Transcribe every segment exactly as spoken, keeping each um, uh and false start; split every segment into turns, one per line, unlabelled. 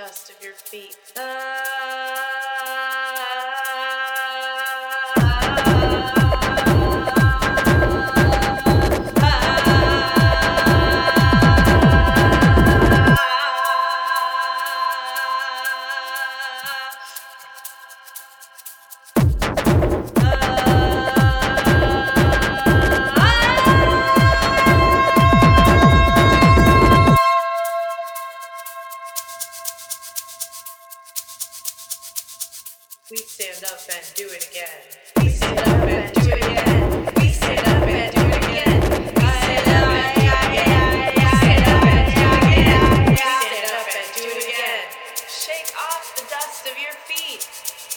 dust of your feet. We stand up and do it again. We stand up and do it again. We stand up and do it again. We stand up and do it again. We stand up and do it again. We stand up and do it again. Shake off the dust of your feet.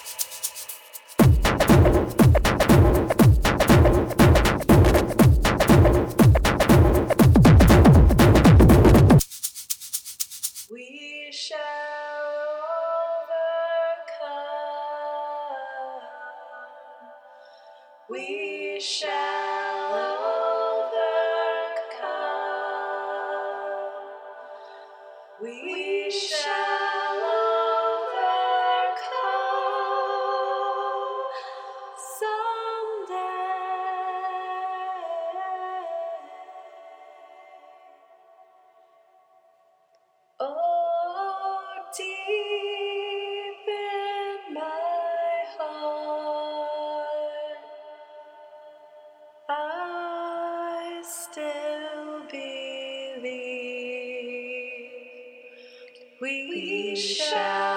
We shall overcome. We shall overcome. We shall overcome someday. Oh, deep in my heart, I still believe we shall